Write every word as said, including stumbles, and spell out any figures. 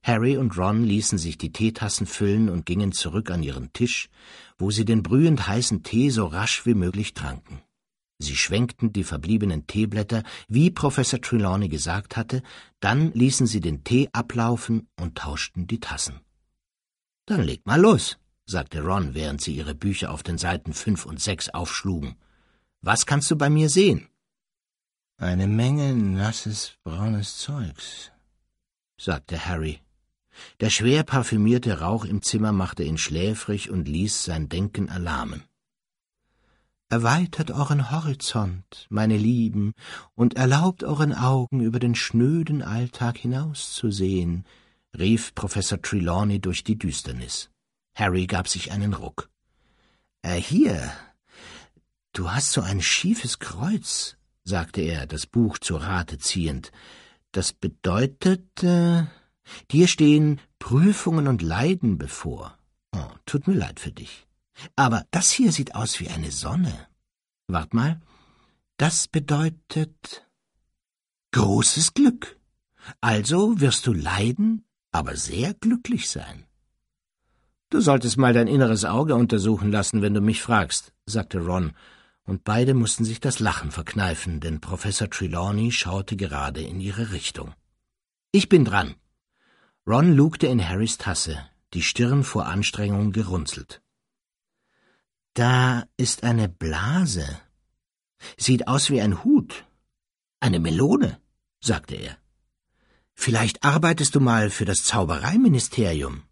Harry und Ron ließen sich die Teetassen füllen und gingen zurück an ihren Tisch, wo sie den brühend heißen Tee so rasch wie möglich tranken. Sie schwenkten die verbliebenen Teeblätter, wie Professor Trelawney gesagt hatte, dann ließen sie den Tee ablaufen und tauschten die Tassen. »Dann leg mal los«, sagte Ron, während sie ihre Bücher auf den Seiten fünf und sechs aufschlugen. »Was kannst du bei mir sehen?« »Eine Menge nasses, braunes Zeugs«, sagte Harry. Der schwer parfümierte Rauch im Zimmer machte ihn schläfrig und ließ sein Denken erlahmen. »Erweitert euren Horizont, meine Lieben, und erlaubt euren Augen über den schnöden Alltag hinauszusehen«, rief Professor Trelawney durch die Düsternis. Harry gab sich einen Ruck. »Äh, hier, du hast so ein schiefes Kreuz«, sagte er, das Buch zur Rate ziehend. »Das bedeutet, äh, dir stehen Prüfungen und Leiden bevor. Oh, tut mir leid für dich. Aber das hier sieht aus wie eine Sonne. Wart mal, das bedeutet großes Glück. Also wirst du leiden, aber sehr glücklich sein.« »Du solltest mal dein inneres Auge untersuchen lassen, wenn du mich fragst«, sagte Ron, und beide mussten sich das Lachen verkneifen, denn Professor Trelawney schaute gerade in ihre Richtung. »Ich bin dran.« Ron lugte in Harrys Tasse, die Stirn vor Anstrengung gerunzelt. »Da ist eine Blase. Sieht aus wie ein Hut. Eine Melone«, sagte er. »Vielleicht arbeitest du mal für das Zaubereiministerium.